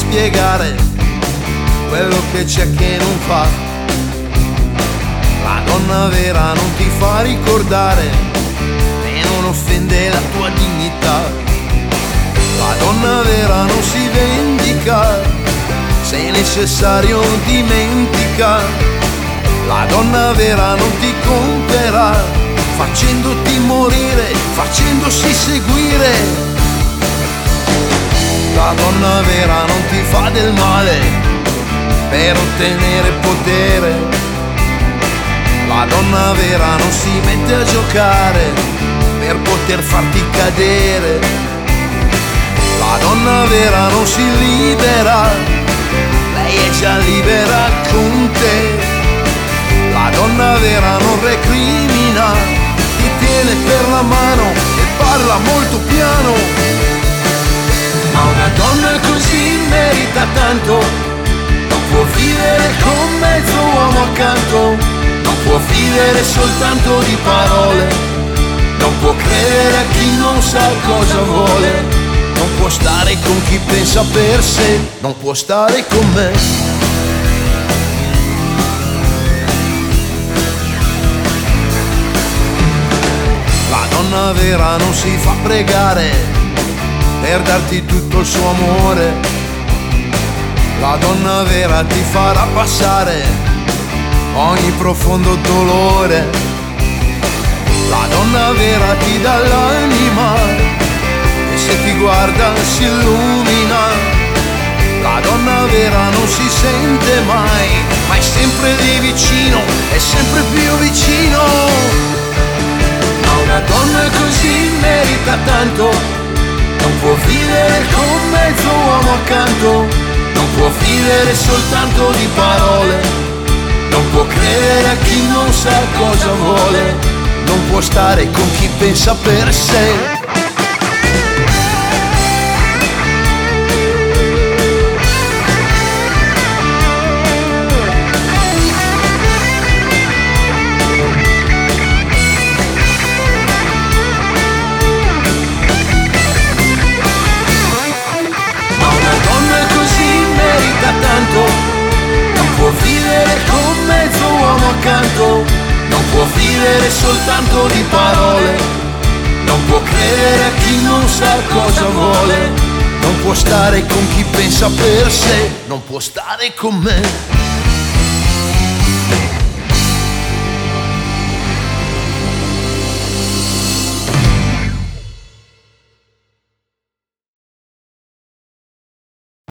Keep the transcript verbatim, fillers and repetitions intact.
spiegare quello che c'è che non fa. La donna vera non ti fa ricordare e non offende la tua dignità. La donna vera non si vendica, se necessario dimentica. La donna vera non ti compierà, facendoti morire, facendosi seguire. La donna vera non ti fa del male per ottenere potere. La donna vera non si mette a giocare per poter farti cadere. La donna vera non si libera, lei è già libera con te. La donna vera non recrimina, ti tiene per la mano e parla molto piano. Ma una donna così merita tanto, non può vivere con mezzo uomo accanto, non può vivere soltanto di parole, non può credere a chi non sa cosa vuole, non può stare con chi pensa per sé, non può stare con me. La donna vera non si fa pregare per darti tutto il suo amore. La donna vera ti farà passare ogni profondo dolore. La donna vera ti dà l'anima e se ti guarda si illumina. La donna vera non si sente mai, ma è sempre lì vicino, è sempre più vicino. Ma una donna così merita tanto, non può vivere con mezzo uomo accanto, non può vivere soltanto di parole, non può credere a chi non sa cosa vuole, non può stare con chi pensa per sé. Non può vivere con mezzo uomo accanto, non può vivere soltanto di parole, non può credere a chi non sa cosa vuole, non può stare con chi pensa per sé, non può stare con me.